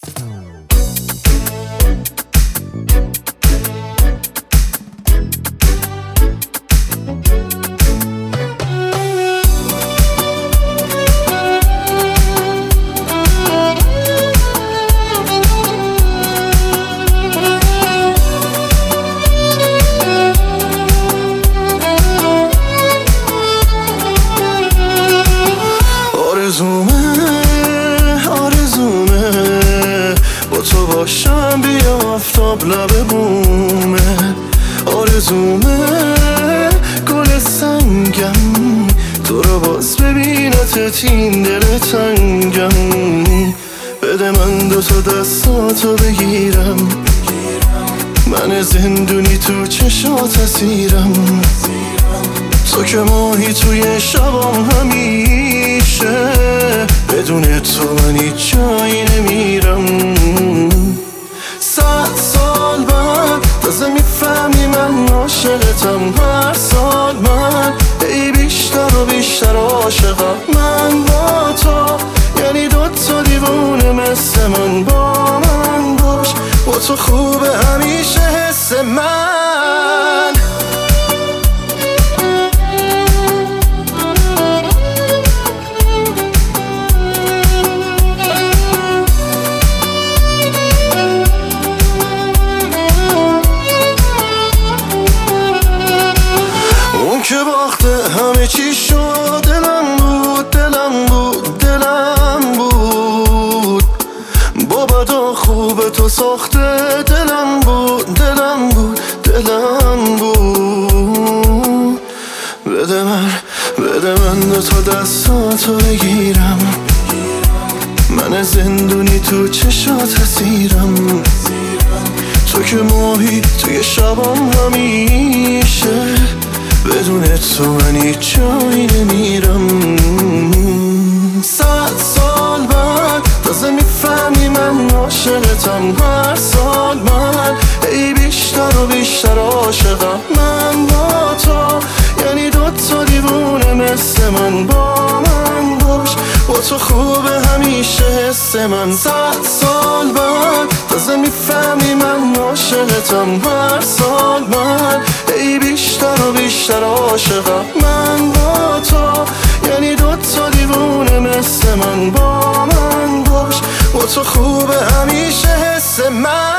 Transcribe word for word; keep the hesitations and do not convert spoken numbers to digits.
آرزومه آرزومه با تو باشم بیا آفتاب لب بومه. آرزومه گل سنگم تو رو باز ببینتت این دل تنگم. بده من دو تا دستاتو بگیرم، من زندونی تو چشات اسیرم. تو که ماهی توی شبام همیشه، بدون تو من هیچ جایی نمیرم. صد سال بعد تازه میفهمی من عاشقتم. هر سال من ای بیشتر و بیشتر عاشقم. من با تو یعنی دوتا دیوونه مثل من. با من باش، با تو خوبه همیشه حس من. که باخته همه چی شد، دلم بود دلم بود دلم بود. با بدا خوب تو ساخته، دلم بود دلم بود دلم بود. بده من بده من دو تا دستاتو بگیرم، من زندونی تو چشات اسیرم. تو که ماهی توی شبام همیشه، بدون تو من هیچ جایی نمیرم. صد سال بعد تازه میفهمی من عاشقتم. هر سال من ای بیشتر و بیشتر عاشقم. من با تو یعنی دوتا دیوونه مثل من. با من باش، با تو خوبه همیشه حس من. صد سال بعد تازه میفهمی من عاشقتم. هر سال من ای بیشتر و بیشتر عاشقم. من با تو یعنی دوتا دیوونه مثل من. با من باش، با تو خوبه همیشه حس من.